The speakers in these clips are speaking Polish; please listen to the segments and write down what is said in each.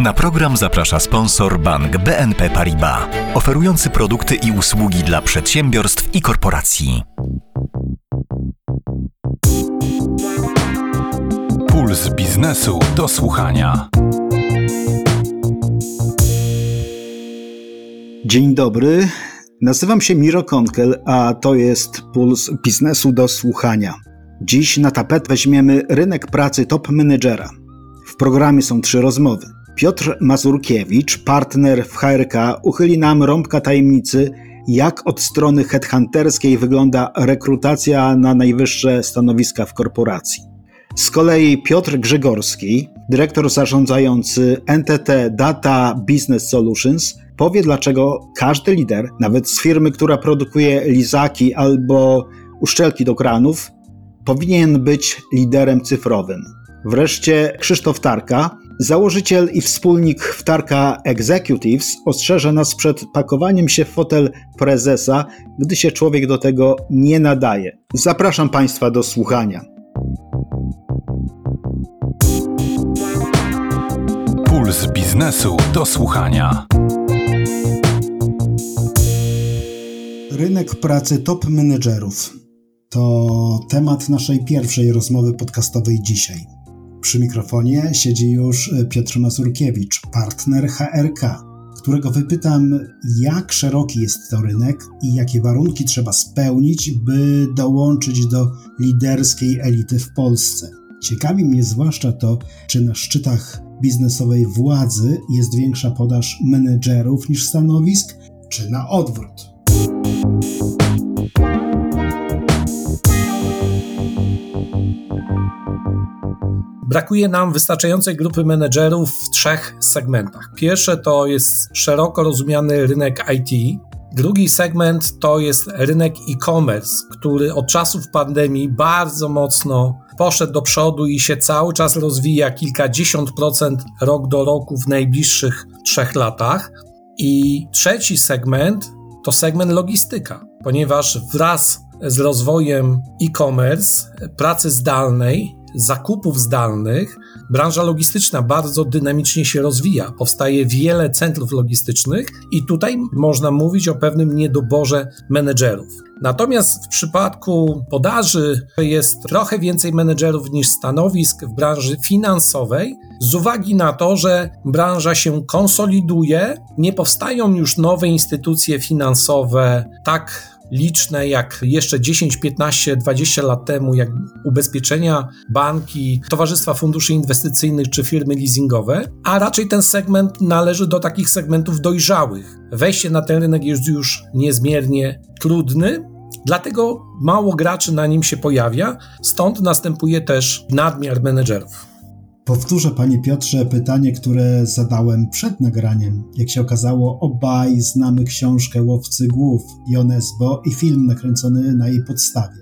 Na program zaprasza sponsor bank BNP Paribas, oferujący produkty i usługi dla przedsiębiorstw i korporacji. Puls biznesu do słuchania. Dzień dobry, nazywam się Miro Konkel, a to jest Puls biznesu do słuchania. Dziś na tapet weźmiemy rynek pracy top menedżera. W programie są 3 rozmowy. Piotr Mazurkiewicz, partner w HRK, uchyli nam rąbka tajemnicy, jak od strony headhunterskiej wygląda rekrutacja na najwyższe stanowiska w korporacji. Z kolei Piotr Grzegorski, dyrektor zarządzający NTT Data Business Solutions, powie, dlaczego każdy lider, nawet z firmy, która produkuje lizaki albo uszczelki do kranów, powinien być liderem cyfrowym. Wreszcie Krzysztof Tarka, założyciel i wspólnik Tarka Executives, ostrzeże nas przed pakowaniem się w fotel prezesa, gdy się człowiek do tego nie nadaje. Zapraszam Państwa do słuchania. Puls biznesu do słuchania. Rynek pracy top menedżerów to temat naszej pierwszej rozmowy podcastowej dzisiaj. Przy mikrofonie siedzi już Piotr Mazurkiewicz, partner HRK, którego wypytam, jak szeroki jest to rynek i jakie warunki trzeba spełnić, by dołączyć do liderskiej elity w Polsce. Ciekawi mnie zwłaszcza to, czy na szczytach biznesowej władzy jest większa podaż menedżerów niż stanowisk, czy na odwrót. Brakuje nam wystarczającej grupy menedżerów w 3 segmentach. Pierwsze to jest szeroko rozumiany rynek IT. Drugi segment to jest rynek e-commerce, który od czasów pandemii bardzo mocno poszedł do przodu i się cały czas rozwija kilkadziesiąt procent rok do roku w najbliższych 3 latach. I trzeci segment to segment logistyka, ponieważ wraz z rozwojem e-commerce, pracy zdalnej, zakupów zdalnych, branża logistyczna bardzo dynamicznie się rozwija. Powstaje wiele centrów logistycznych i tutaj można mówić o pewnym niedoborze menedżerów. Natomiast w przypadku podaży jest trochę więcej menedżerów niż stanowisk w branży finansowej, z uwagi na to, że branża się konsoliduje, nie powstają już nowe instytucje finansowe tak liczne jak jeszcze 10, 15, 20 lat temu, jak ubezpieczenia, banki, towarzystwa funduszy inwestycyjnych czy firmy leasingowe, a raczej ten segment należy do takich segmentów dojrzałych. Wejście na ten rynek jest już niezmiernie trudny, dlatego mało graczy na nim się pojawia, stąd następuje też nadmiar menedżerów. Powtórzę, Panie Piotrze, pytanie, które zadałem przed nagraniem. Jak się okazało, obaj znamy książkę Łowcy Głów Ionesbo i film nakręcony na jej podstawie.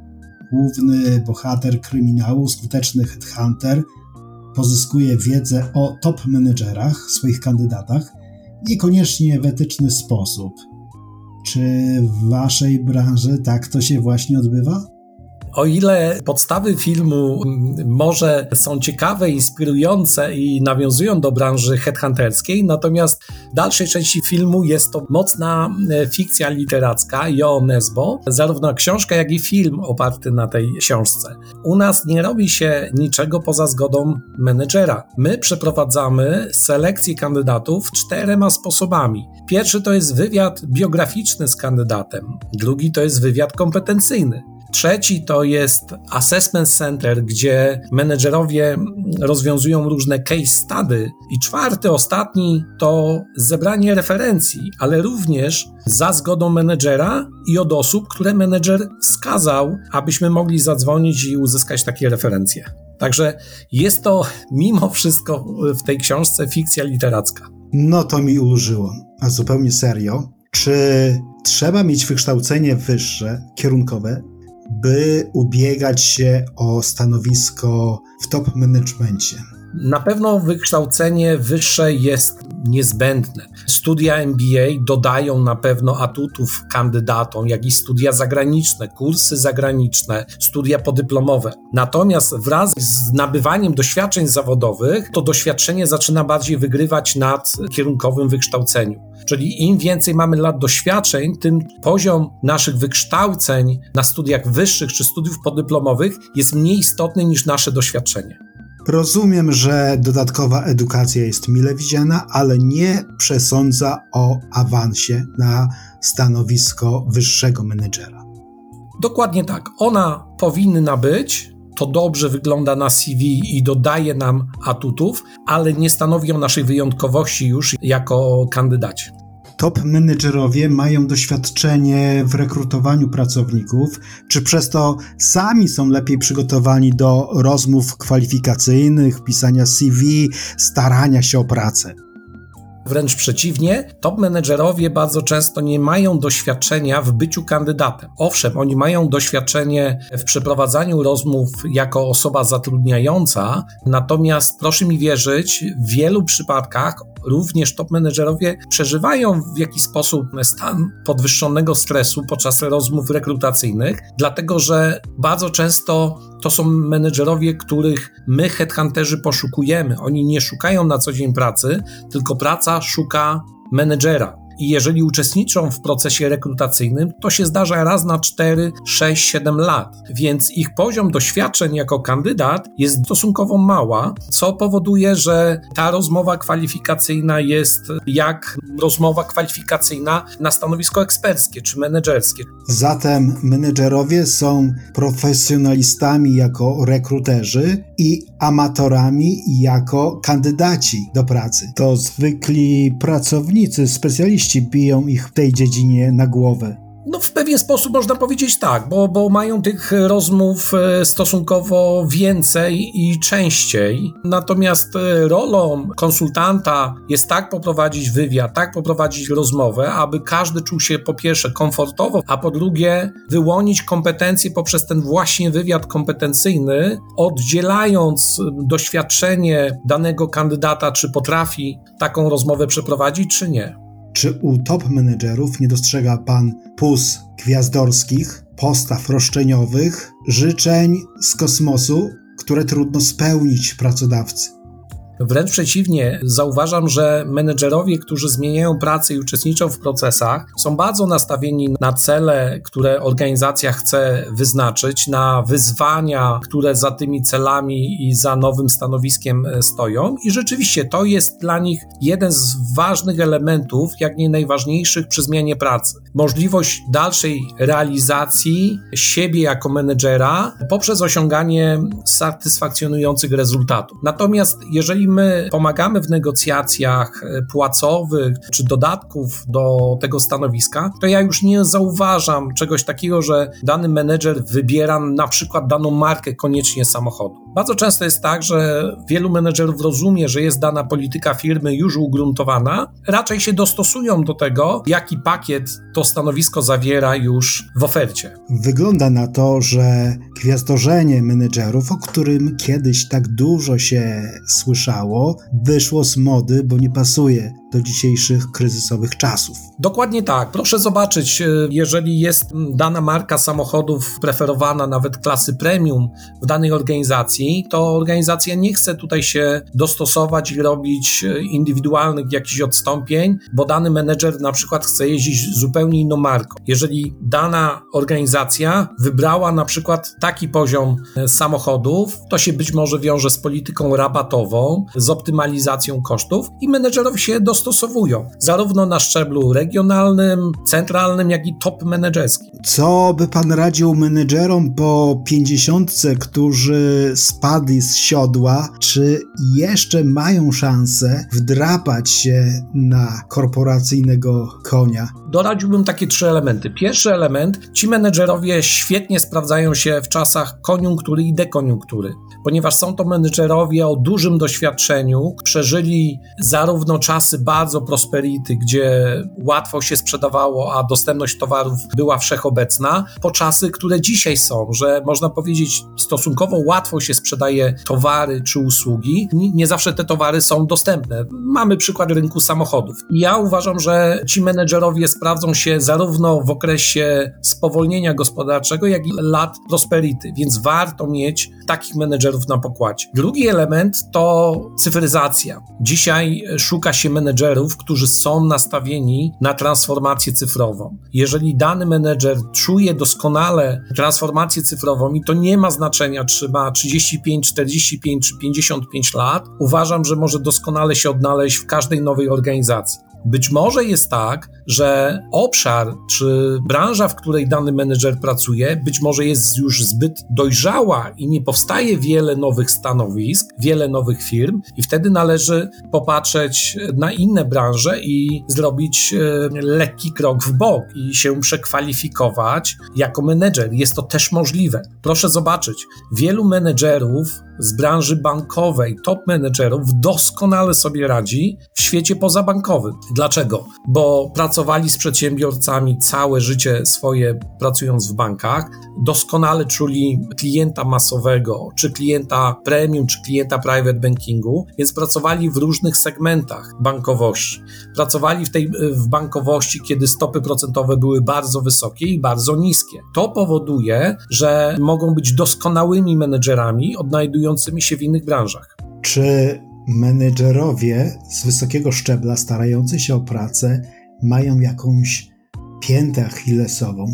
Główny bohater kryminału, skuteczny headhunter, pozyskuje wiedzę o top menedżerach, swoich kandydatach, niekoniecznie w etyczny sposób. Czy w Waszej branży tak to się właśnie odbywa? O ile podstawy filmu może są ciekawe, inspirujące i nawiązują do branży headhunterskiej, natomiast w dalszej części filmu jest to mocna fikcja literacka, Ionesbo, zarówno książka, jak i film oparty na tej książce. U nas nie robi się niczego poza zgodą menedżera. My przeprowadzamy selekcję kandydatów 4 sposobami. Pierwszy to jest wywiad biograficzny z kandydatem, drugi to jest wywiad kompetencyjny. Trzeci to jest assessment center, gdzie menedżerowie rozwiązują różne case study. I czwarty, ostatni to zebranie referencji, ale również za zgodą menedżera i od osób, które menedżer wskazał, abyśmy mogli zadzwonić i uzyskać takie referencje. Także jest to mimo wszystko w tej książce fikcja literacka. No to mi ulżyło. A zupełnie serio, czy trzeba mieć wykształcenie wyższe, kierunkowe, by ubiegać się o stanowisko w top managemencie? Na pewno wykształcenie wyższe jest niezbędne. Studia MBA dodają na pewno atutów kandydatom, jak i studia zagraniczne, kursy zagraniczne, studia podyplomowe. Natomiast wraz z nabywaniem doświadczeń zawodowych, to doświadczenie zaczyna bardziej wygrywać nad kierunkowym wykształceniu. Czyli im więcej mamy lat doświadczeń, tym poziom naszych wykształceń na studiach wyższych czy studiów podyplomowych jest mniej istotny niż nasze doświadczenie. Rozumiem, że dodatkowa edukacja jest mile widziana, ale nie przesądza o awansie na stanowisko wyższego menedżera. Dokładnie tak. Ona powinna być, to dobrze wygląda na CV i dodaje nam atutów, ale nie stanowi o naszej wyjątkowości już jako kandydaci. Top menedżerowie mają doświadczenie w rekrutowaniu pracowników, czy przez to sami są lepiej przygotowani do rozmów kwalifikacyjnych, pisania CV, starania się o pracę? Wręcz przeciwnie, top menedżerowie bardzo często nie mają doświadczenia w byciu kandydatem. Owszem, oni mają doświadczenie w przeprowadzaniu rozmów jako osoba zatrudniająca, natomiast proszę mi wierzyć, w wielu przypadkach również top menedżerowie przeżywają w jakiś sposób stan podwyższonego stresu podczas rozmów rekrutacyjnych, dlatego że bardzo często to są menedżerowie, których my, headhunterzy, poszukujemy. Oni nie szukają na co dzień pracy, tylko praca szuka menedżera. I jeżeli uczestniczą w procesie rekrutacyjnym, to się zdarza raz na 4, 6, 7 lat. Więc ich poziom doświadczeń jako kandydat jest stosunkowo mała, co powoduje, że ta rozmowa kwalifikacyjna jest jak rozmowa kwalifikacyjna na stanowisko eksperckie czy menedżerskie. Zatem menedżerowie są profesjonalistami jako rekruterzy i amatorami jako kandydaci do pracy. To zwykli pracownicy, specjaliści biją ich w tej dziedzinie na głowę. No w pewien sposób można powiedzieć tak, bo mają tych rozmów stosunkowo więcej i częściej. Natomiast rolą konsultanta jest tak poprowadzić wywiad, tak poprowadzić rozmowę, aby każdy czuł się po pierwsze komfortowo, a po drugie wyłonić kompetencje poprzez ten właśnie wywiad kompetencyjny, oddzielając doświadczenie danego kandydata, czy potrafi taką rozmowę przeprowadzić, czy nie. Czy u top menedżerów nie dostrzega pan puz gwiazdorskich, postaw roszczeniowych, życzeń z kosmosu, które trudno spełnić pracodawcy? Wręcz przeciwnie, zauważam, że menedżerowie, którzy zmieniają pracę i uczestniczą w procesach, są bardzo nastawieni na cele, które organizacja chce wyznaczyć, na wyzwania, które za tymi celami i za nowym stanowiskiem stoją. I rzeczywiście to jest dla nich jeden z ważnych elementów, jak nie najważniejszych przy zmianie pracy. Możliwość dalszej realizacji siebie jako menedżera poprzez osiąganie satysfakcjonujących rezultatów. Natomiast jeżeli my pomagamy w negocjacjach płacowych czy dodatków do tego stanowiska, to ja już nie zauważam czegoś takiego, że dany menedżer wybiera na przykład daną markę koniecznie samochodu. Bardzo często jest tak, że wielu menedżerów rozumie, że jest dana polityka firmy już ugruntowana, raczej się dostosują do tego, jaki pakiet to stanowisko zawiera już w ofercie. Wygląda na to, że gwiazdorzenie menedżerów, o którym kiedyś tak dużo się słyszało, wyszło z mody, bo nie pasuje do dzisiejszych kryzysowych czasów. Dokładnie tak. Proszę zobaczyć, jeżeli jest dana marka samochodów preferowana, nawet klasy premium w danej organizacji, to organizacja nie chce tutaj się dostosować i robić indywidualnych jakichś odstąpień, bo dany menedżer na przykład chce jeździć zupełnie inną marką. Jeżeli dana organizacja wybrała na przykład taki poziom samochodów, to się być może wiąże z polityką rabatową, z optymalizacją kosztów i menedżerowie się dostosowują, zarówno na szczeblu regionalnym, centralnym, jak i top menedżerskim. Co by pan radził menedżerom po 50, którzy spadli z siodła, czy jeszcze mają szansę wdrapać się na korporacyjnego konia? Doradziłbym takie 3 elementy. Pierwszy element, ci menedżerowie świetnie sprawdzają się w czasach koniunktury i dekoniunktury, ponieważ są to menedżerowie o dużym doświadczeniu, przeżyli zarówno czasy bardzo prosperity, gdzie łatwo się sprzedawało, a dostępność towarów była wszechobecna, po czasy, które dzisiaj są, że można powiedzieć stosunkowo łatwo się sprzedaje towary czy usługi. Nie zawsze te towary są dostępne. Mamy przykład rynku samochodów. Ja uważam, że ci menedżerowie sprawdzą się zarówno w okresie spowolnienia gospodarczego, jak i lat prosperity, więc warto mieć takich menedżerów na pokładzie. Drugi element to cyfryzacja. Dzisiaj szuka się menedżerów, którzy są nastawieni na transformację cyfrową. Jeżeli dany menedżer czuje doskonale transformację cyfrową i to nie ma znaczenia, czy ma 35, 45 czy 55 lat, uważam, że może doskonale się odnaleźć w każdej nowej organizacji. Być może jest tak, że obszar czy branża, w której dany menedżer pracuje, być może jest już zbyt dojrzała i nie powstaje wiele nowych stanowisk, wiele nowych firm i wtedy należy popatrzeć na inne branże i zrobić lekki krok w bok i się przekwalifikować jako menedżer. Jest to też możliwe. Proszę zobaczyć, wielu menedżerów z branży bankowej, top menedżerów doskonale sobie radzi w świecie pozabankowym. Dlaczego? Bo pracowali z przedsiębiorcami całe życie swoje, pracując w bankach, doskonale czuli klienta masowego, czy klienta premium, czy klienta private bankingu, więc pracowali w różnych segmentach bankowości. Pracowali w bankowości, kiedy stopy procentowe były bardzo wysokie i bardzo niskie. To powoduje, że mogą być doskonałymi menedżerami odnajdującymi się w innych branżach. Czy menedżerowie z wysokiego szczebla starający się o pracę mają jakąś piętę achillesową,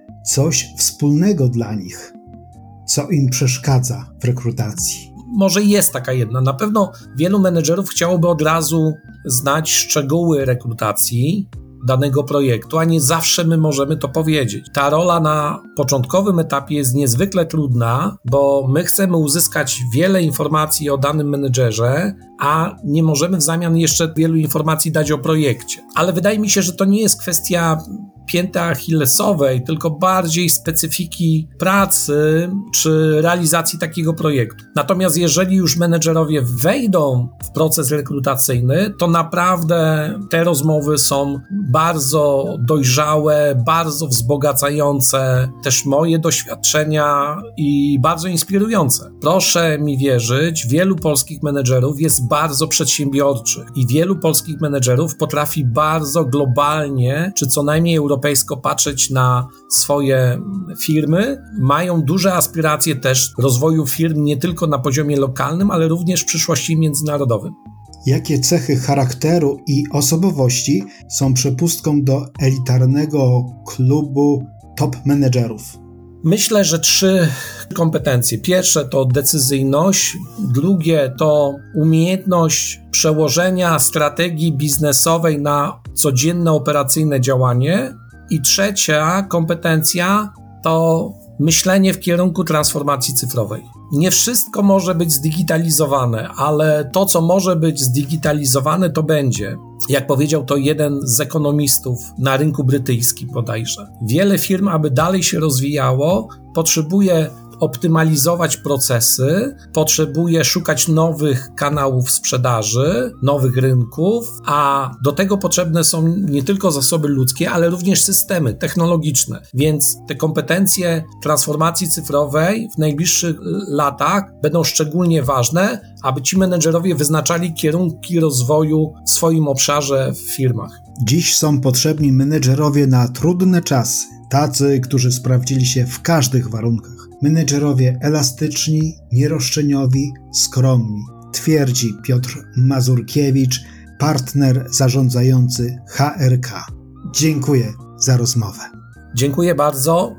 coś wspólnego dla nich, co im przeszkadza w rekrutacji? Może jest taka jedna. Na pewno wielu menedżerów chciałoby od razu znać szczegóły rekrutacji danego projektu, a nie zawsze my możemy to powiedzieć. Ta rola na początkowym etapie jest niezwykle trudna, bo my chcemy uzyskać wiele informacji o danym menedżerze, a nie możemy w zamian jeszcze wielu informacji dać o projekcie. Ale wydaje mi się, że to nie jest kwestia pięty achillesowej, tylko bardziej specyfiki pracy czy realizacji takiego projektu. Natomiast jeżeli już menedżerowie wejdą w proces rekrutacyjny, to naprawdę te rozmowy są bardzo dojrzałe, bardzo wzbogacające, też moje doświadczenia i bardzo inspirujące. Proszę mi wierzyć, wielu polskich menedżerów jest bardzo przedsiębiorczych i wielu polskich menedżerów potrafi bardzo globalnie, czy co najmniej europejsko patrzeć na swoje firmy. Mają duże aspiracje też rozwoju firm nie tylko na poziomie lokalnym, ale również w przyszłości międzynarodowym. Jakie cechy charakteru i osobowości są przepustką do elitarnego klubu top menedżerów? Myślę, że 3 kompetencje. Pierwsze to decyzyjność, drugie to umiejętność przełożenia strategii biznesowej na codzienne operacyjne działanie i trzecia kompetencja to myślenie w kierunku transformacji cyfrowej. Nie wszystko może być zdigitalizowane, ale to, co może być zdigitalizowane, to będzie. Jak powiedział to jeden z ekonomistów na rynku brytyjskim bodajże. Wiele firm, aby dalej się rozwijało, potrzebuje optymalizować procesy, potrzebuje szukać nowych kanałów sprzedaży, nowych rynków, a do tego potrzebne są nie tylko zasoby ludzkie, ale również systemy technologiczne. Więc te kompetencje transformacji cyfrowej w najbliższych latach będą szczególnie ważne, aby ci menedżerowie wyznaczali kierunki rozwoju w swoim obszarze w firmach. Dziś są potrzebni menedżerowie na trudne czasy, tacy, którzy sprawdzili się w każdych warunkach. Menedżerowie elastyczni, nieroszczeniowi, skromni, twierdzi Piotr Mazurkiewicz, partner zarządzający HRK. Dziękuję za rozmowę. Dziękuję bardzo.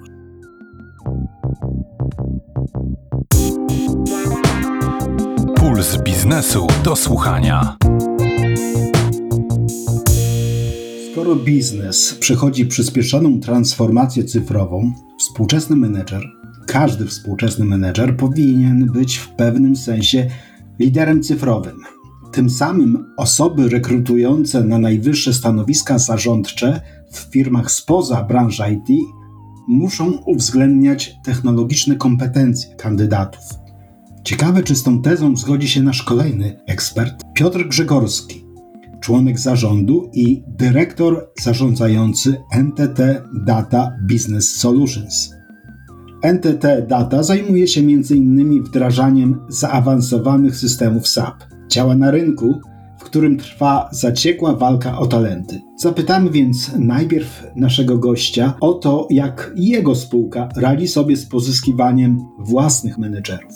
Puls biznesu do słuchania. Skoro biznes przechodzi przyspieszoną transformację cyfrową, współczesny menedżer, każdy współczesny menedżer powinien być w pewnym sensie liderem cyfrowym. Tym samym osoby rekrutujące na najwyższe stanowiska zarządcze w firmach spoza branży IT muszą uwzględniać technologiczne kompetencje kandydatów. Ciekawe, czy z tą tezą zgodzi się nasz kolejny ekspert, Piotr Grzegorski, członek zarządu i dyrektor zarządzający NTT Data Business Solutions. NTT Data zajmuje się m.in. wdrażaniem zaawansowanych systemów SAP. Działa na rynku, w którym trwa zaciekła walka o talenty. Zapytamy więc najpierw naszego gościa o to, jak jego spółka radzi sobie z pozyskiwaniem własnych menedżerów.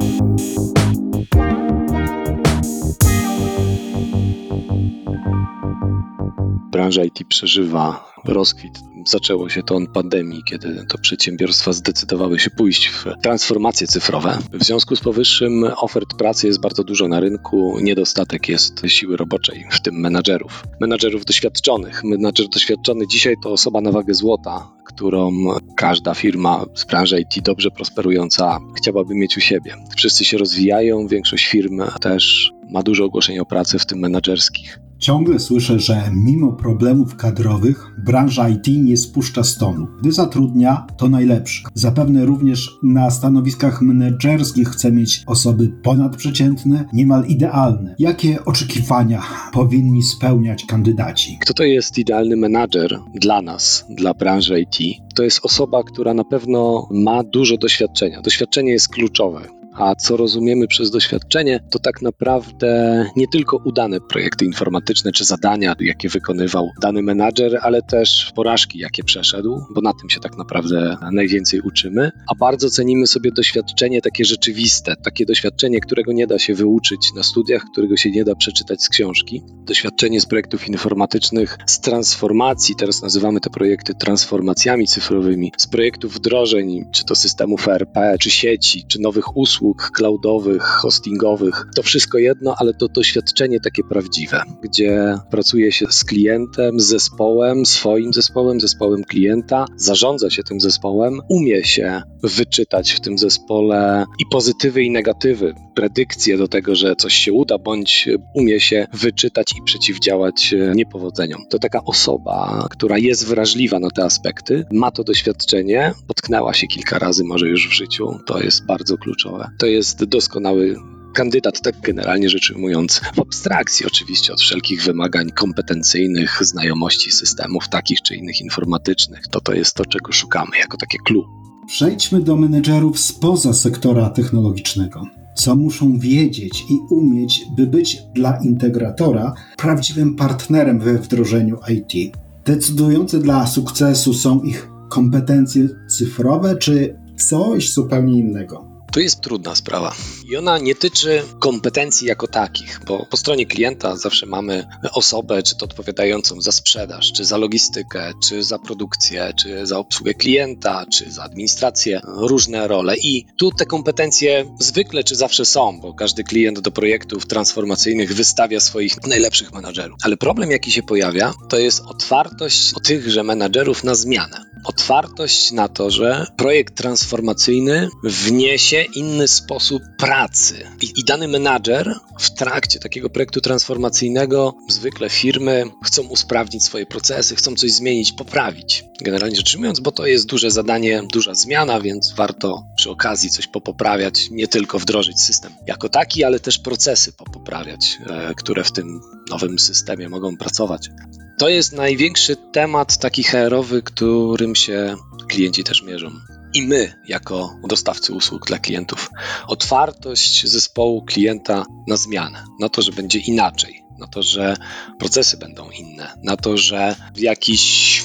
Branża IT przeżywa rozkwit. Zaczęło się to od pandemii, kiedy to przedsiębiorstwa zdecydowały się pójść w transformacje cyfrowe. W związku z powyższym ofert pracy jest bardzo dużo na rynku, niedostatek jest siły roboczej, w tym menadżerów. Menadżerów doświadczonych. Menadżer doświadczony dzisiaj to osoba na wagę złota, którą każda firma z branży IT dobrze prosperująca chciałaby mieć u siebie. Wszyscy się rozwijają, większość firm też ma dużo ogłoszeń o pracy, w tym menadżerskich. Ciągle słyszę, że mimo problemów kadrowych branża IT nie spuszcza z tonu. Gdy zatrudnia, to najlepszy. Zapewne również na stanowiskach menedżerskich chce mieć osoby ponadprzeciętne, niemal idealne. Jakie oczekiwania powinni spełniać kandydaci? Kto to jest idealny menadżer dla nas, dla branży IT? To jest osoba, która na pewno ma dużo doświadczenia. Doświadczenie jest kluczowe. A co rozumiemy przez doświadczenie, to tak naprawdę nie tylko udane projekty informatyczne czy zadania, jakie wykonywał dany menadżer, ale też porażki, jakie przeszedł, bo na tym się tak naprawdę najwięcej uczymy. A bardzo cenimy sobie doświadczenie takie rzeczywiste, takie doświadczenie, którego nie da się wyuczyć na studiach, którego się nie da przeczytać z książki. Doświadczenie z projektów informatycznych, z transformacji, teraz nazywamy te projekty transformacjami cyfrowymi, z projektów wdrożeń, czy to systemów ERP, czy sieci, czy nowych usług, cloudowych, hostingowych, to wszystko jedno, ale to doświadczenie takie prawdziwe, gdzie pracuje się z klientem, z zespołem, swoim zespołem klienta, zarządza się tym zespołem, umie się wyczytać w tym zespole i pozytywy i negatywy, predykcje do tego, że coś się uda, bądź umie się wyczytać i przeciwdziałać niepowodzeniom. To taka osoba, która jest wrażliwa na te aspekty, ma to doświadczenie, potknęła się kilka razy może już w życiu, to jest bardzo kluczowe. To jest doskonały kandydat, tak generalnie rzecz ujmując, w abstrakcji oczywiście od wszelkich wymagań kompetencyjnych, znajomości systemów takich czy innych informatycznych. To jest to, czego szukamy jako takie clue. Przejdźmy do menedżerów spoza sektora technologicznego. Co muszą wiedzieć i umieć, by być dla integratora prawdziwym partnerem we wdrożeniu IT? Decydujące dla sukcesu są ich kompetencje cyfrowe, czy coś zupełnie innego? To jest trudna sprawa i ona nie tyczy kompetencji jako takich, bo po stronie klienta zawsze mamy osobę, czy to odpowiadającą za sprzedaż, czy za logistykę, czy za produkcję, czy za obsługę klienta, czy za administrację, różne role i tu te kompetencje zwykle czy zawsze są, bo każdy klient do projektów transformacyjnych wystawia swoich najlepszych menadżerów. Ale problem, jaki się pojawia, to jest otwartość tychże menadżerów na zmianę. Otwartość na to, że projekt transformacyjny wniesie inny sposób pracy. I dany menadżer w trakcie takiego projektu transformacyjnego zwykle firmy chcą usprawnić swoje procesy, chcą coś zmienić, poprawić. Generalnie rzecz ujmując, bo to jest duże zadanie, duża zmiana, więc warto przy okazji coś popoprawiać, nie tylko wdrożyć system jako taki, ale też procesy popoprawiać, które w tym nowym systemie mogą pracować. To jest największy temat taki HR-owy, którym się klienci też mierzą. I my, jako dostawcy usług dla klientów. Otwartość zespołu klienta na zmianę, na to, że będzie inaczej, na to, że procesy będą inne, na to, że w jakiś,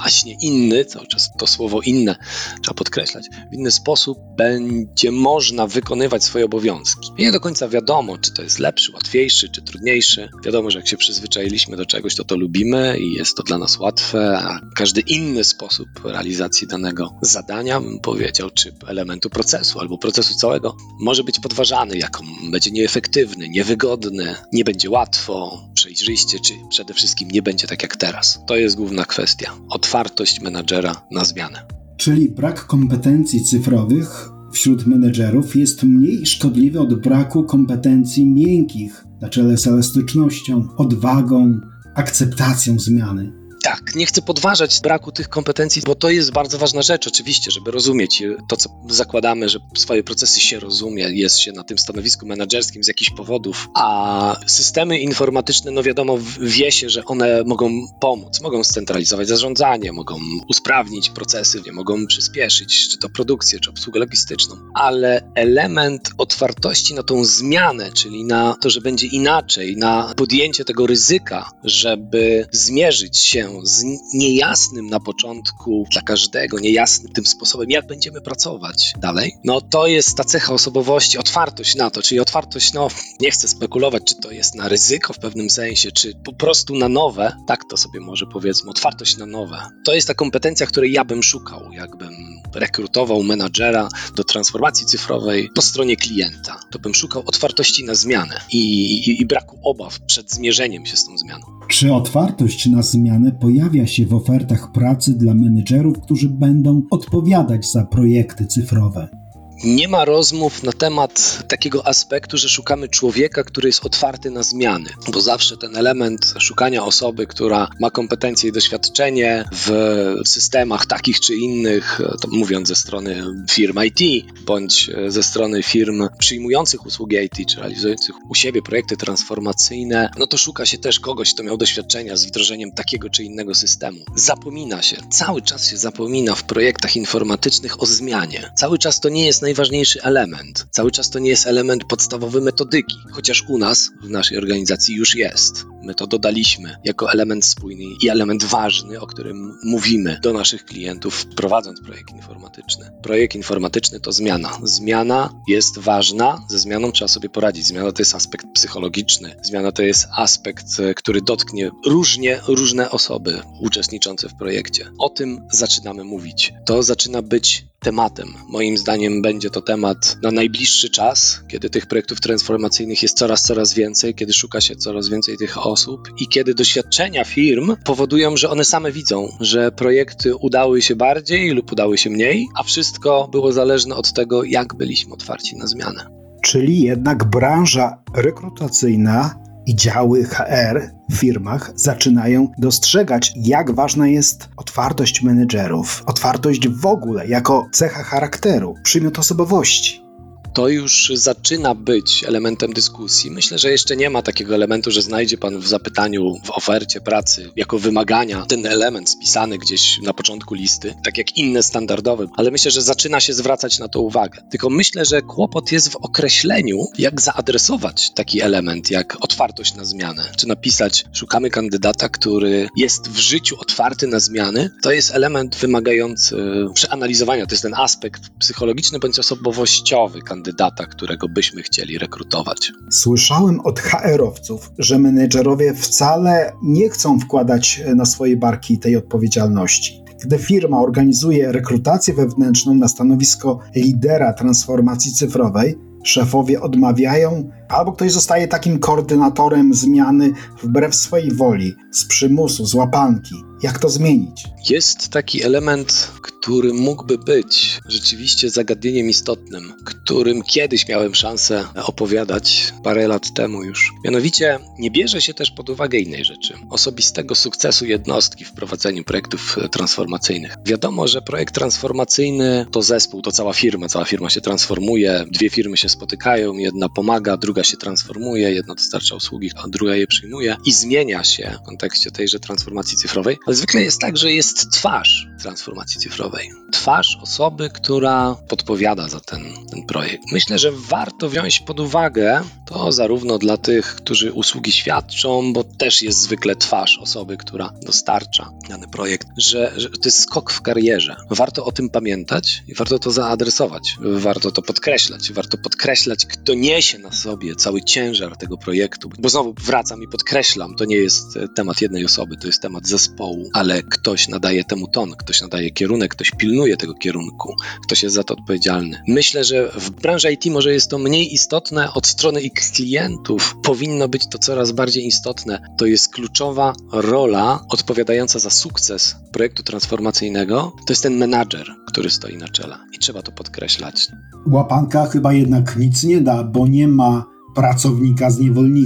inny, cały czas to słowo inne trzeba podkreślać, w inny sposób będzie można wykonywać swoje obowiązki. I nie do końca wiadomo, czy to jest lepszy, łatwiejszy, czy trudniejszy. Wiadomo, że jak się przyzwyczailiśmy do czegoś, to lubimy i jest to dla nas łatwe, a każdy inny sposób realizacji danego zadania, bym powiedział, czy elementu procesu, albo procesu całego, może być podważany, jako będzie nieefektywny, niewygodny, nie będzie łatwo, przejrzyście, czy przede wszystkim nie będzie tak jak teraz. To jest główna kwestia. Otwartość menadżera na zmianę. Czyli brak kompetencji cyfrowych wśród menedżerów jest mniej szkodliwy od braku kompetencji miękkich, na czele z elastycznością, odwagą, akceptacją zmiany. Tak, nie chcę podważać braku tych kompetencji, bo to jest bardzo ważna rzecz oczywiście, żeby rozumieć to, co zakładamy, że swoje procesy się rozumie, jest się na tym stanowisku menedżerskim z jakichś powodów, a systemy informatyczne, no wiadomo, wie się, że one mogą pomóc, mogą scentralizować zarządzanie, mogą usprawnić procesy, mogą przyspieszyć, czy to produkcję, czy obsługę logistyczną, ale element otwartości na tą zmianę, czyli na to, że będzie inaczej, na podjęcie tego ryzyka, żeby zmierzyć się z niejasnym na początku dla każdego, niejasnym tym sposobem, jak będziemy pracować dalej, no to jest ta cecha osobowości, otwartość na to, czyli otwartość, no nie chcę spekulować, czy to jest na ryzyko w pewnym sensie, czy po prostu na nowe, tak to sobie może powiedzmy, otwartość na nowe. To jest ta kompetencja, której ja bym szukał, jakbym rekrutował menadżera do transformacji cyfrowej po stronie klienta. To bym szukał otwartości na zmianę i braku obaw przed zmierzeniem się z tą zmianą. Czy otwartość na zmianę pojawia się w ofertach pracy dla menedżerów, którzy będą odpowiadać za projekty cyfrowe? Nie ma rozmów na temat takiego aspektu, że szukamy człowieka, który jest otwarty na zmiany, bo zawsze ten element szukania osoby, która ma kompetencje i doświadczenie w systemach takich czy innych, to mówiąc ze strony firm IT, bądź ze strony firm przyjmujących usługi IT, czy realizujących u siebie projekty transformacyjne, no to szuka się też kogoś, kto miał doświadczenia z wdrożeniem takiego czy innego systemu. Zapomina się, cały czas się zapomina w projektach informatycznych o zmianie. Cały czas to nie jest najważniejszy element. Cały czas to nie jest element podstawowy metodyki, chociaż u nas, w naszej organizacji już jest. My to dodaliśmy jako element spójny i element ważny, o którym mówimy do naszych klientów, prowadząc projekt informatyczny. Projekt informatyczny to zmiana. Zmiana jest ważna, ze zmianą trzeba sobie poradzić. Zmiana to jest aspekt psychologiczny. Zmiana to jest aspekt, który dotknie różne osoby uczestniczące w projekcie. O tym zaczynamy mówić. To zaczyna być tematem. Moim zdaniem będzie to temat na najbliższy czas, kiedy tych projektów transformacyjnych jest coraz więcej, kiedy szuka się coraz więcej tych osób i kiedy doświadczenia firm powodują, że one same widzą, że projekty udały się bardziej lub udały się mniej, a wszystko było zależne od tego, jak byliśmy otwarci na zmianę. Czyli jednak branża rekrutacyjna i działy HR w firmach zaczynają dostrzegać, jak ważna jest otwartość menedżerów, otwartość w ogóle jako cecha charakteru, przymiot osobowości. To już zaczyna być elementem dyskusji. Myślę, że jeszcze nie ma takiego elementu, że znajdzie pan w zapytaniu, w ofercie pracy, jako wymagania ten element spisany gdzieś na początku listy, tak jak inne standardowe, ale myślę, że zaczyna się zwracać na to uwagę. Tylko myślę, że kłopot jest w określeniu, jak zaadresować taki element, jak otwartość na zmianę. Czy napisać, szukamy kandydata, który jest w życiu otwarty na zmiany. To jest element wymagający przeanalizowania. To jest ten aspekt psychologiczny bądź osobowościowy kandydata, którego byśmy chcieli rekrutować. Słyszałem od HR-owców, że menedżerowie wcale nie chcą wkładać na swoje barki tej odpowiedzialności. Gdy firma organizuje rekrutację wewnętrzną na stanowisko lidera transformacji cyfrowej, szefowie odmawiają, albo ktoś zostaje takim koordynatorem zmiany wbrew swojej woli, z przymusu, z łapanki. Jak to zmienić? Jest taki element, który mógłby być rzeczywiście zagadnieniem istotnym, którym kiedyś miałem szansę opowiadać parę lat temu już. Mianowicie nie bierze się też pod uwagę innej rzeczy. Osobistego sukcesu jednostki w prowadzeniu projektów transformacyjnych. Wiadomo, że projekt transformacyjny to zespół, to cała firma się transformuje, dwie firmy się spotykają, jedna pomaga, druga się transformuje, jedna dostarcza usługi, a druga je przyjmuje i zmienia się w kontekście tejże transformacji cyfrowej. Ale zwykle jest tak, że jest twarz transformacji cyfrowej. Twarz osoby, która podpowiada za ten projekt. Myślę, że warto wziąć pod uwagę to zarówno dla tych, którzy usługi świadczą, bo też jest zwykle twarz osoby, która dostarcza dany projekt, że to jest skok w karierze. Warto o tym pamiętać i warto to zaadresować. Warto to podkreślać. Warto podkreślać, kto niesie na sobie cały ciężar tego projektu. Bo znowu wracam i podkreślam, to nie jest temat jednej osoby, to jest temat zespołu, ale ktoś nadaje temu ton, ktoś nadaje kierunek, ktoś pilnuje tego kierunku, ktoś jest za to odpowiedzialny. Myślę, że w branży IT może jest to mniej istotne od strony ich klientów. Powinno być to coraz bardziej istotne. To jest kluczowa rola odpowiadająca za sukces projektu transformacyjnego. To jest ten menadżer, który stoi na czele i trzeba to podkreślać. Łapanka chyba jednak nic nie da, bo nie ma pracownika z niewolnika.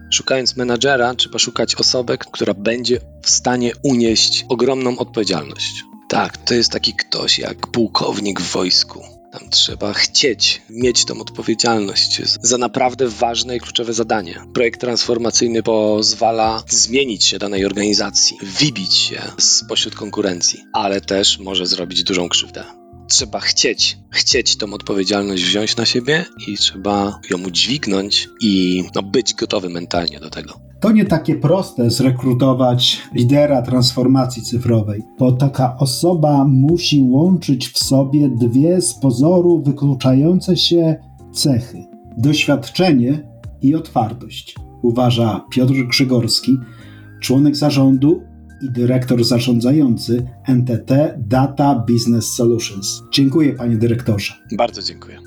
Szukając menadżera, trzeba szukać osoby, która będzie w stanie unieść ogromną odpowiedzialność. Tak, to jest taki ktoś jak pułkownik w wojsku. Tam trzeba chcieć mieć tą odpowiedzialność za naprawdę ważne i kluczowe zadanie. Projekt transformacyjny pozwala zmienić się danej organizacji, wybić się spośród konkurencji, ale też może zrobić dużą krzywdę. Trzeba chcieć tą odpowiedzialność wziąć na siebie i trzeba ją udźwignąć i być gotowy mentalnie do tego. To nie takie proste zrekrutować lidera transformacji cyfrowej, bo taka osoba musi łączyć w sobie dwie z pozoru wykluczające się cechy: doświadczenie i otwartość, uważa Piotr Grzegorski, członek zarządu i dyrektor zarządzający NTT Data Business Solutions. Dziękuję, panie dyrektorze. Bardzo dziękuję.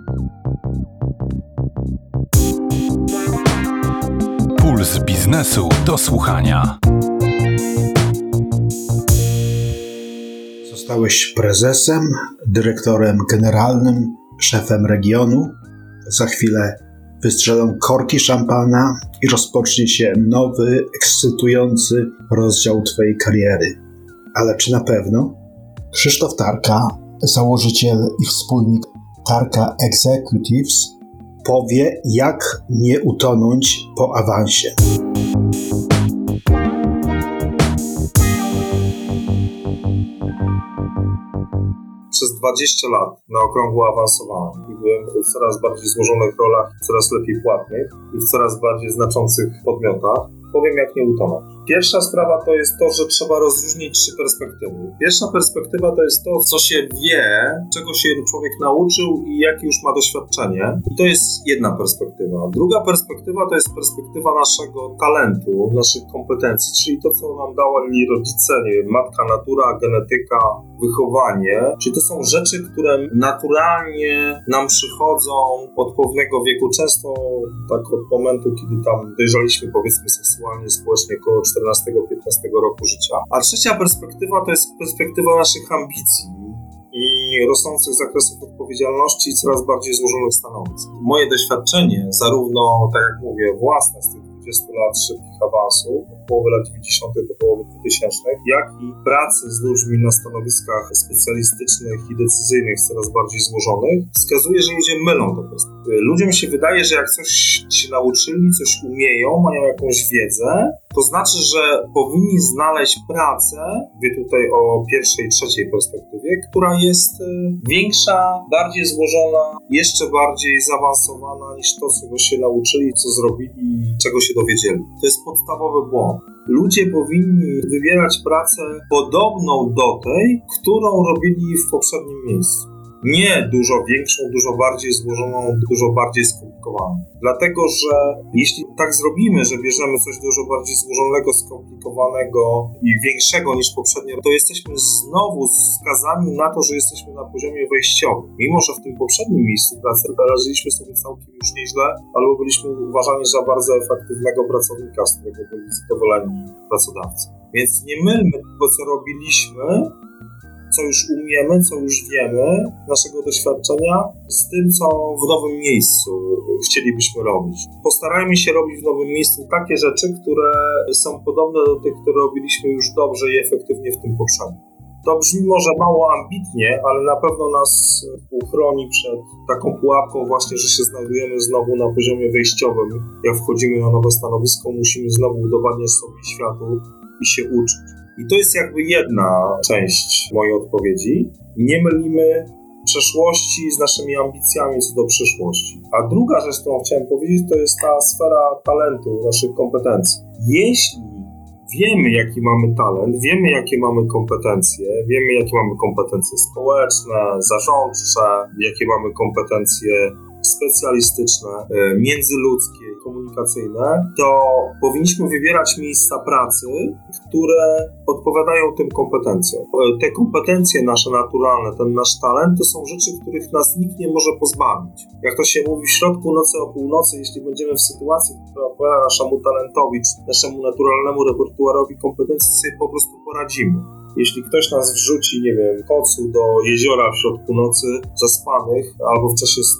Puls biznesu do słuchania. Zostałeś prezesem, dyrektorem generalnym, szefem regionu. Za chwilę wystrzelą korki szampana i rozpocznie się nowy, ekscytujący rozdział twojej kariery. Ale czy na pewno? Krzysztof Tarka, założyciel i wspólnik Tarka Executives, powie, jak nie utonąć po awansie. Przez 20 lat na okrągło awansowałem i byłem w coraz bardziej złożonych rolach, coraz lepiej płatnych i w coraz bardziej znaczących podmiotach. Powiem, jak nie utonąć. Pierwsza sprawa to jest to, że trzeba rozróżnić 3 perspektywy. Pierwsza perspektywa to jest to, co się wie, czego się człowiek nauczył i jakie już ma doświadczenie. I to jest jedna perspektywa. Druga perspektywa to jest perspektywa naszego talentu, naszych kompetencji, czyli to, co nam dali rodzice, nie wiem, matka natura, genetyka, wychowanie. Czyli to są rzeczy, które naturalnie nam przychodzą od pewnego wieku, często tak od momentu, kiedy tam dojrzeliśmy, powiedzmy, seksualnie, społecznie, około 14-15 roku życia. A trzecia perspektywa to jest perspektywa naszych ambicji i rosnących zakresów odpowiedzialności i coraz bardziej złożonych stanowisk. Moje doświadczenie, zarówno, tak jak mówię, własne z tych 20 lat szybkich awansów, od połowy lat 90. do połowy 2000, jak i pracy z ludźmi na stanowiskach specjalistycznych i decyzyjnych, coraz bardziej złożonych, wskazuje, że ludzie mylą to po prostu. Ludziom się wydaje, że jak coś się nauczyli, coś umieją, mają jakąś wiedzę, to znaczy, że powinni znaleźć pracę, mówię tutaj o pierwszej, trzeciej perspektywie, która jest większa, bardziej złożona, jeszcze bardziej zaawansowana niż to, czego się nauczyli, co zrobili, czego się dowiedzieli. To jest podstawowy błąd. Ludzie powinni wybierać pracę podobną do tej, którą robili w poprzednim miejscu. Nie dużo większą, dużo bardziej złożoną, dużo bardziej skomplikowaną. Dlatego, że jeśli tak zrobimy, że bierzemy coś dużo bardziej złożonego, skomplikowanego i większego niż poprzednio, to jesteśmy znowu skazani na to, że jesteśmy na poziomie wejściowym. Mimo że w tym poprzednim miejscu pracy radziliśmy sobie całkiem już nieźle, albo byliśmy uważani za bardzo efektywnego pracownika, z którego byli zadowoleni pracodawcy. Więc nie mylmy tego, co robiliśmy, co już umiemy, co już wiemy, naszego doświadczenia, z tym, co w nowym miejscu chcielibyśmy robić. Postarajmy się robić w nowym miejscu takie rzeczy, które są podobne do tych, które robiliśmy już dobrze i efektywnie w tym poprzednim. To brzmi może mało ambitnie, ale na pewno nas uchroni przed taką pułapką właśnie, że się znajdujemy znowu na poziomie wejściowym. Jak wchodzimy na nowe stanowisko, musimy znowu udowadniać sobie światu i się uczyć. I to jest jakby jedna część mojej odpowiedzi. Nie mylimy przeszłości z naszymi ambicjami co do przyszłości. A druga rzecz, którą chciałem powiedzieć, to jest ta sfera talentu, naszych kompetencji. Jeśli wiemy, jaki mamy talent, wiemy, jakie mamy kompetencje, wiemy, jakie mamy kompetencje społeczne, zarządcze, jakie mamy kompetencje specjalistyczne, międzyludzkie, komunikacyjne, to powinniśmy wybierać miejsca pracy, które odpowiadają tym kompetencjom. Te kompetencje nasze naturalne, ten nasz talent, to są rzeczy, których nas nikt nie może pozbawić. Jak to się mówi, w środku nocy o północy, jeśli będziemy w sytuacji, która odpowiada naszemu talentowi, czy naszemu naturalnemu repertuarowi kompetencji, sobie po prostu poradzimy. Jeśli ktoś nas wrzuci, nie wiem, kocu do jeziora w środku nocy, zaspanych albo w czasie snu,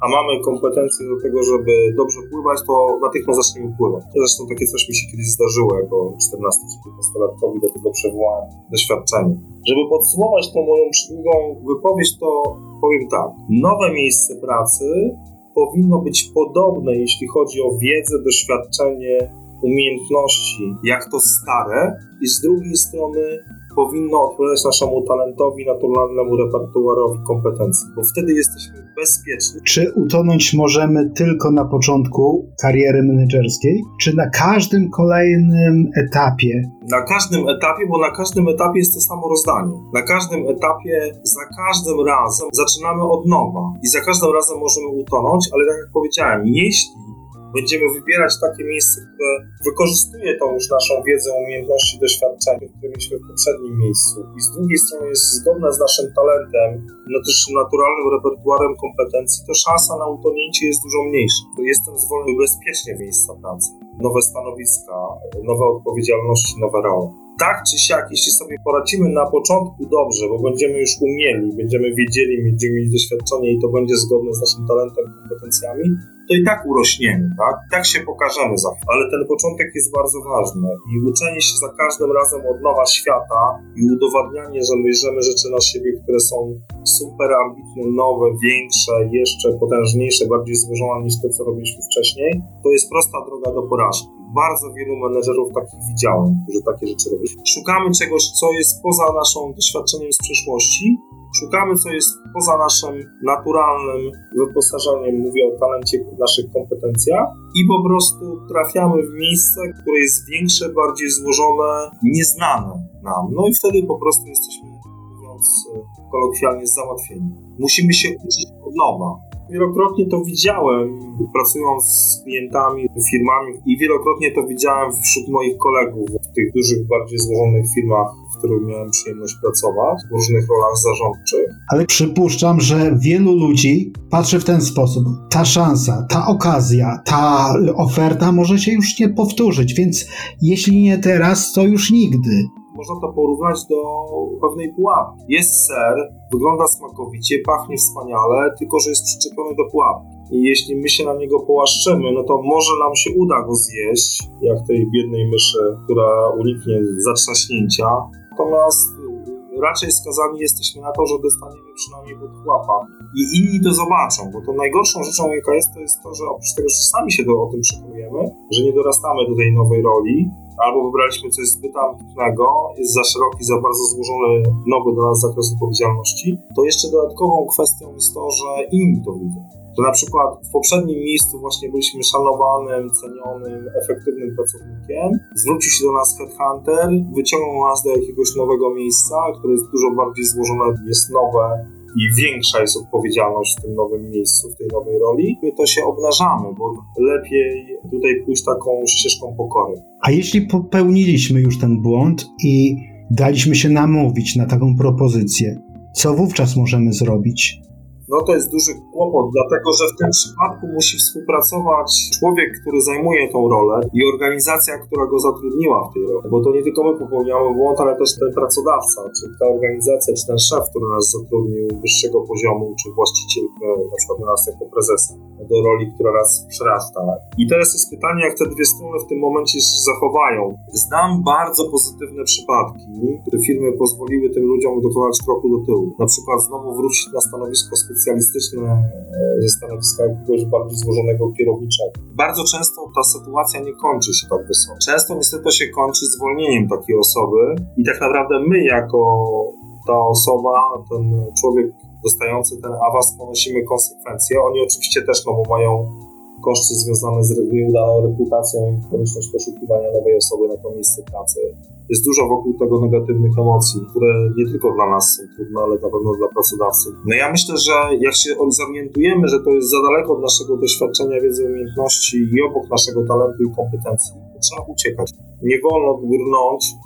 a mamy kompetencje do tego, żeby dobrze pływać, to natychmiast zaczniemy pływać. Zresztą takie coś mi się kiedyś zdarzyło, jako 14 czy 15-latkowi do tego przywołałem doświadczenie. Żeby podsumować tą moją przydługą wypowiedź, to powiem tak. Nowe miejsce pracy powinno być podobne, jeśli chodzi o wiedzę, doświadczenie, umiejętności, jak to stare, i z drugiej strony powinno odpowiadać naszemu talentowi, naturalnemu repertuarowi kompetencji, bo wtedy jesteśmy bezpieczni. Czy utonąć możemy tylko na początku kariery menedżerskiej, czy na każdym kolejnym etapie? Na każdym etapie, bo na każdym etapie jest to samo rozdanie. Na każdym etapie, za każdym razem zaczynamy od nowa i za każdym razem możemy utonąć, ale tak jak powiedziałem, jeśli będziemy wybierać takie miejsce, które wykorzystuje tą już naszą wiedzę, umiejętności, doświadczenie, które mieliśmy w poprzednim miejscu, i z drugiej strony jest zgodne z naszym talentem, no też naturalnym repertuarem kompetencji, to szansa na utonięcie jest dużo mniejsza. Jestem zwolniony bezpiecznie w miejsca pracy. Nowe stanowiska, nowe odpowiedzialności, nowe role. Tak czy siak, jeśli sobie poradzimy na początku dobrze, bo będziemy już umieli, będziemy wiedzieli, będziemy mieli doświadczenie i to będzie zgodne z naszym talentem, kompetencjami, to i tak urośniemy, tak? I tak się pokażemy za chwilę. Ale ten początek jest bardzo ważny i uczenie się za każdym razem od nowa świata i udowadnianie, że bierzemy rzeczy na siebie, które są super ambitne, nowe, większe, jeszcze potężniejsze, bardziej złożone niż to, co robiliśmy wcześniej, to jest prosta droga do porażki. Bardzo wielu menedżerów takich widziałem, którzy takie rzeczy robią. Szukamy czegoś, co jest poza naszym doświadczeniem z przeszłości, szukamy, co jest poza naszym naturalnym wyposażeniem, mówię o talencie, naszych kompetencjach, i po prostu trafiamy w miejsce, które jest większe, bardziej złożone, nieznane nam. No i wtedy po prostu jesteśmy, mówiąc kolokwialnie, załatwieni. Musimy się uczyć od nowa. Wielokrotnie to widziałem, pracując z klientami, firmami, i wielokrotnie to widziałem wśród moich kolegów w tych dużych, bardziej złożonych firmach, w których miałem przyjemność pracować, w różnych rolach zarządczych. Ale przypuszczam, że wielu ludzi patrzy w ten sposób. Ta szansa, ta okazja, ta oferta może się już nie powtórzyć, więc jeśli nie teraz, to już nigdy. Można to porównać do pewnej pułapki. Jest ser, wygląda smakowicie, pachnie wspaniale, tylko że jest przyczepiony do pułapki. I jeśli my się na niego połaszczymy, no to może nam się uda go zjeść, jak tej biednej myszy, która uniknie zatrzaśnięcia. Natomiast raczej skazani jesteśmy na to, że dostaniemy przynajmniej pod chłapa. I inni to zobaczą, bo to najgorszą rzeczą, jaka jest, to jest to, że oprócz tego, że sami się o tym przekonujemy, że nie dorastamy do tej nowej roli, albo wybraliśmy coś zbyt ambitnego, jest za szeroki, za bardzo złożony, nowy dla nas zakres odpowiedzialności, to jeszcze dodatkową kwestią jest to, że inni to widzą. Że na przykład w poprzednim miejscu właśnie byliśmy szanowanym, cenionym, efektywnym pracownikiem, zwrócił się do nas headhunter, wyciągnął nas do jakiegoś nowego miejsca, które jest dużo bardziej złożone, jest nowe i większa jest odpowiedzialność w tym nowym miejscu, w tej nowej roli. My to się obnażamy, bo lepiej tutaj pójść taką ścieżką pokory. A jeśli popełniliśmy już ten błąd i daliśmy się namówić na taką propozycję, co wówczas możemy zrobić? No to jest duży kłopot, dlatego że w tym przypadku musi współpracować człowiek, który zajmuje tą rolę, i organizacja, która go zatrudniła w tej roli. Bo to nie tylko my popełniamy błąd, ale też ten pracodawca, czy ta organizacja, czy ten szef, który nas zatrudnił wyższego poziomu, czy właściciel, na przykład nas jako prezesa, do roli, która nas przerasta. I teraz jest pytanie, jak te dwie strony w tym momencie się zachowają. Znam bardzo pozytywne przypadki, które firmy pozwoliły tym ludziom dokonać kroku do tyłu. Na przykład znowu wrócić na stanowisko specjalistyczne ze stanowiska jakiegoś bardziej złożonego kierowniczego. Bardzo często ta sytuacja nie kończy się tak wysoko. Często niestety się kończy zwolnieniem takiej osoby i tak naprawdę my jako ta osoba, ten człowiek dostający ten awans, ponosimy konsekwencje. Oni oczywiście też, no bo mają koszty związane z nieudaną reputacją i konieczność poszukiwania nowej osoby na to miejsce pracy. Jest dużo wokół tego negatywnych emocji, które nie tylko dla nas są trudne, ale na pewno dla pracodawcy. No ja myślę, że jak się zorientujemy, że to jest za daleko od naszego doświadczenia, wiedzy, umiejętności i obok naszego talentu i kompetencji, to trzeba uciekać. Nie wolno brnąć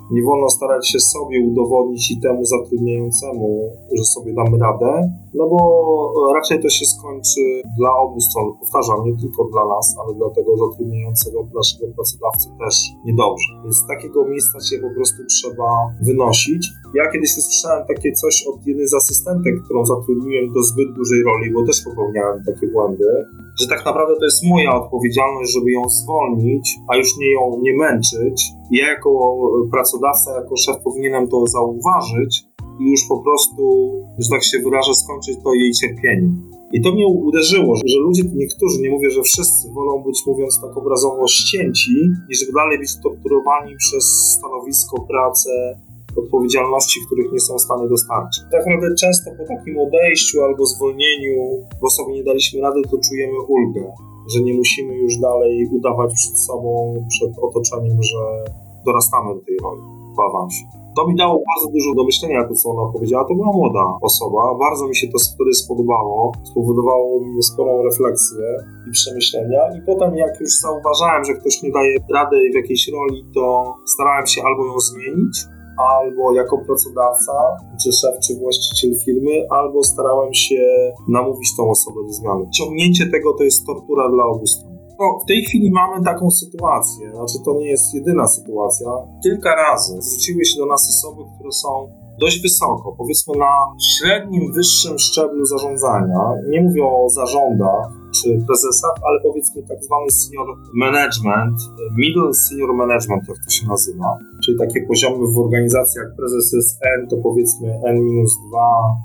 Nie wolno starać się sobie udowodnić i temu zatrudniającemu, że sobie damy radę, no bo raczej to się skończy dla obu stron. Powtarzam, nie tylko dla nas, ale dla tego zatrudniającego, naszego pracodawcy też niedobrze. Więc z takiego miejsca się po prostu trzeba wynosić. Ja kiedyś usłyszałem takie coś od jednej z asystentek, którą zatrudniłem do zbyt dużej roli, bo też popełniałem takie błędy, że tak naprawdę to jest moja odpowiedzialność, żeby ją zwolnić, a już ją nie męczyć. Ja jako pracodawca, jako szef powinienem to zauważyć i już po prostu, że tak się wyrażę, skończyć to jej cierpienie. I to mnie uderzyło, że ludzie, niektórzy, nie mówię, że wszyscy, wolą być, mówiąc tak obrazowo, ścięci, niż dalej być torturowani przez stanowisko, pracę, odpowiedzialności, których nie są w stanie dostarczyć. Tak naprawdę często po takim odejściu albo zwolnieniu, bo sobie nie daliśmy rady, to czujemy ulgę, że nie musimy już dalej udawać przed sobą, przed otoczeniem, że dorastamy do tej roli w awansie. To mi dało bardzo dużo do myślenia, to co ona powiedziała. To była młoda osoba, bardzo mi się to wtedy spodobało, spowodowało mi sporą refleksję i przemyślenia i potem jak już zauważałem, że ktoś nie daje rady w jakiejś roli, to starałem się albo ją zmienić, albo jako pracodawca, czy szef, czy właściciel firmy, albo starałem się namówić tą osobę do zmiany. Ciągnięcie tego to jest tortura dla obu stron. No, w tej chwili mamy taką sytuację, znaczy to nie jest jedyna sytuacja. Kilka razy zwróciły się do nas osoby, które są dość wysoko, powiedzmy na średnim, wyższym szczeblu zarządzania. Nie mówię o zarządach czy prezesach, ale powiedzmy tak zwany senior management, middle senior management, jak to się nazywa. Czyli takie poziomy w organizacji, jak prezes jest N, to powiedzmy N-2,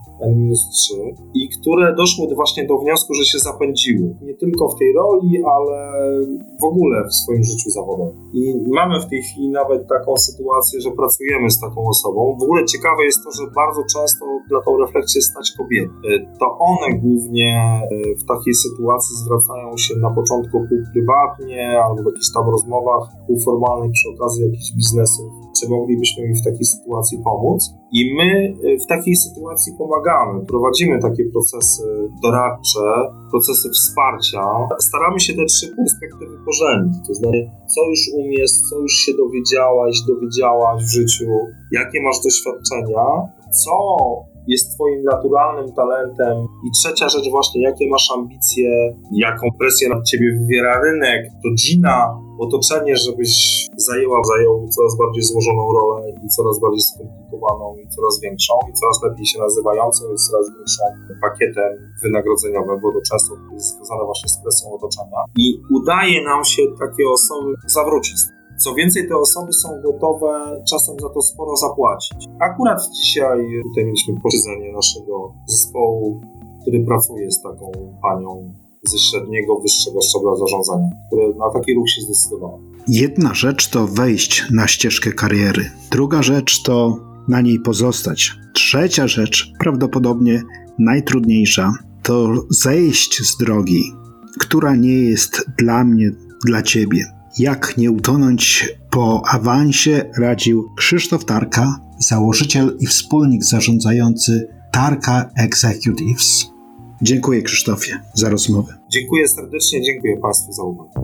N-3 i które doszły właśnie do wniosku, że się zapędziły. Nie tylko w tej roli, ale w ogóle w swoim życiu zawodowym. I mamy w tej chwili nawet taką sytuację, że pracujemy z taką osobą. W ogóle ciekawe jest to, że bardzo często na tą refleksję stać kobiety. To one głównie w takiej sytuacji zwracają się na początku półprywatnie albo w jakichś tam rozmowach półformalnych przy okazji jakichś biznesów, czy moglibyśmy im w takiej sytuacji pomóc. I my w takiej sytuacji pomagamy, prowadzimy takie procesy doradcze, procesy wsparcia. Staramy się te trzy perspektywy pożenić, to znaczy co już umiesz, co już się dowiedziałaś w życiu, jakie masz doświadczenia, co jest twoim naturalnym talentem i trzecia rzecz właśnie, jakie masz ambicje, jaką presję na ciebie wywiera rynek, rodzina, otoczenie, żebyś zajął coraz bardziej złożoną rolę i coraz bardziej skomplikowaną i coraz większą i coraz lepiej się nazywającą i coraz większym pakietem wynagrodzeniowym, bo to często jest związane właśnie z presją otoczenia i udaje nam się takie osoby zawrócić. Co więcej, te osoby są gotowe czasem za to sporo zapłacić. Akurat dzisiaj tutaj mieliśmy posiedzenie naszego zespołu, który pracuje z taką panią ze średniego, wyższego szczebla zarządzania, które na taki ruch się zdecydowało. Jedna rzecz to wejść na ścieżkę kariery. Druga rzecz to na niej pozostać. Trzecia rzecz, prawdopodobnie najtrudniejsza, to zejść z drogi, która nie jest dla mnie, dla ciebie. Jak nie utonąć po awansie, radził Krzysztof Tarka, założyciel i wspólnik zarządzający Tarka Executives. Dziękuję, Krzysztofie, za rozmowę. Dziękuję serdecznie, dziękuję Państwu za uwagę.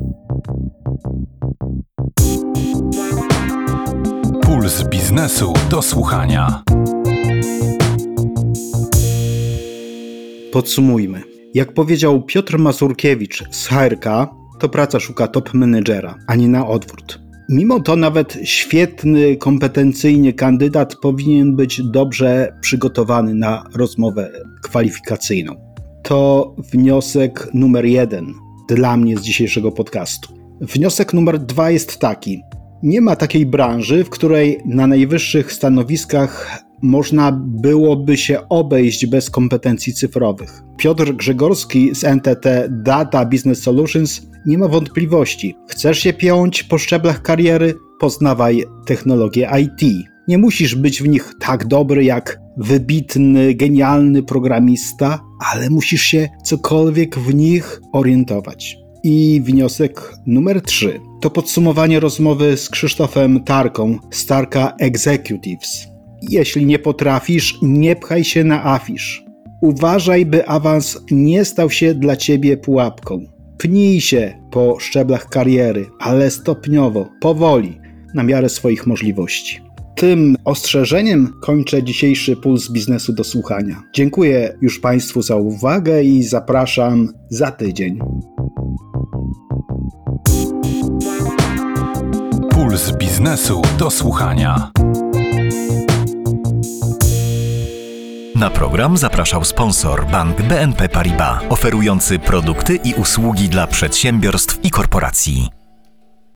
Puls biznesu do słuchania. Podsumujmy. Jak powiedział Piotr Mazurkiewicz z HR, to praca szuka top menedżera, a nie na odwrót. Mimo to nawet świetny, kompetencyjny kandydat powinien być dobrze przygotowany na rozmowę kwalifikacyjną. To wniosek numer 1 dla mnie z dzisiejszego podcastu. Wniosek numer 2 jest taki. Nie ma takiej branży, w której na najwyższych stanowiskach można byłoby się obejść bez kompetencji cyfrowych. Piotr Grzegorski z NTT Data Business Solutions nie ma wątpliwości. Chcesz się piąć po szczeblach kariery? Poznawaj technologie IT. Nie musisz być w nich tak dobry jak wybitny, genialny programista, ale musisz się cokolwiek w nich orientować. I wniosek numer 3 to podsumowanie rozmowy z Krzysztofem Tarką z Tarka Executives. Jeśli nie potrafisz, nie pchaj się na afisz. Uważaj, by awans nie stał się dla ciebie pułapką. Pnij się po szczeblach kariery, ale stopniowo, powoli, na miarę swoich możliwości. Tym ostrzeżeniem kończę dzisiejszy Puls Biznesu do Słuchania. Dziękuję już Państwu za uwagę i zapraszam za tydzień. Puls Biznesu do słuchania. Na program zapraszał sponsor Bank BNP Paribas, oferujący produkty i usługi dla przedsiębiorstw i korporacji.